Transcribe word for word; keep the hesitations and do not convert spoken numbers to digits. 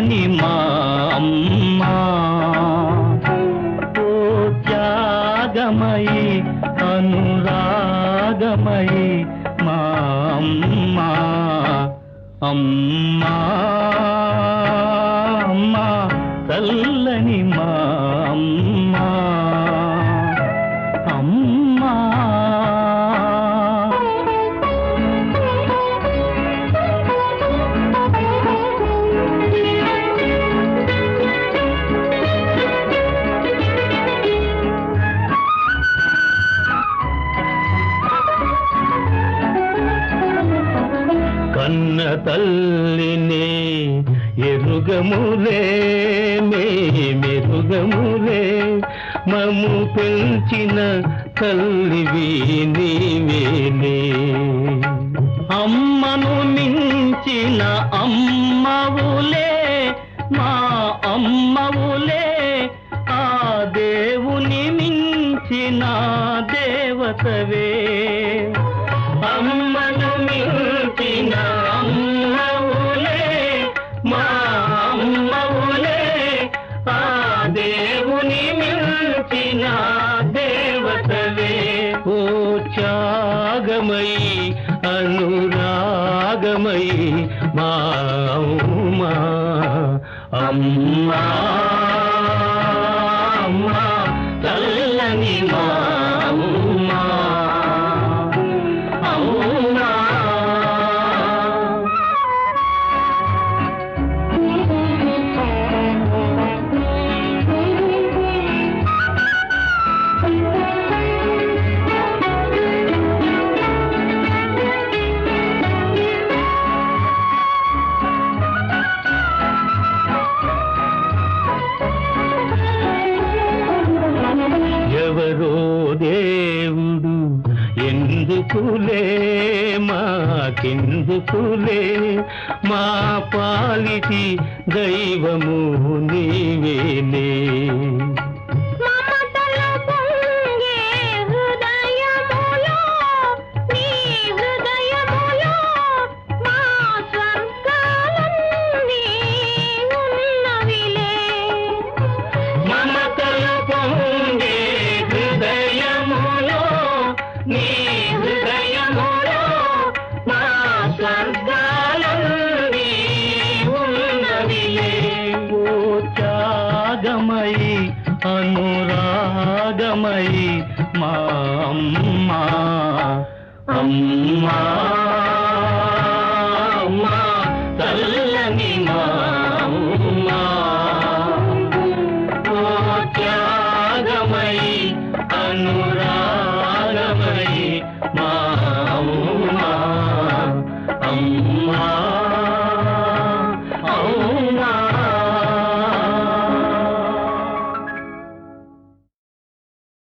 చల్లని మా అమ్మా ఓ త్యాగమయి అనురాగమయి మా అమ్మా అమ్మా అమ్మా చల్లని మా అమ్మా అమ్మా కన్న తల్లిని ఎరుగములే మేమెరుగములే మము పెంచిన తల్లివి నీవేలే అమ్మను మించిన అమ్మవులే మా అమ్మవులే ఆ దేవుని మించిన దేవతవే అమ్మను మించిన అమ్మవులే మా అమ్మవులే ఆ దేవుని మించిన దేవతవే ఓ త్యాగమయి అనురాగమయి మా అమ్మా అమ్మా అమ్మా చల్లని మా అమ్మా అమ్మా ఎవరో దేవుడు ఎందుకులే మాకెందుకులే మా పాలిటి దైవము నీవేలే నీ హృదయములో మా స్వర్గాలన్నీ ఉన్నవిలే ఓ త్యాగమయి అనురాగమయి మా అమ్మా అమ్మా అమ్మా చల్లని మా అమ్మా ఓ త్యాగమయి అనురాగమయి మా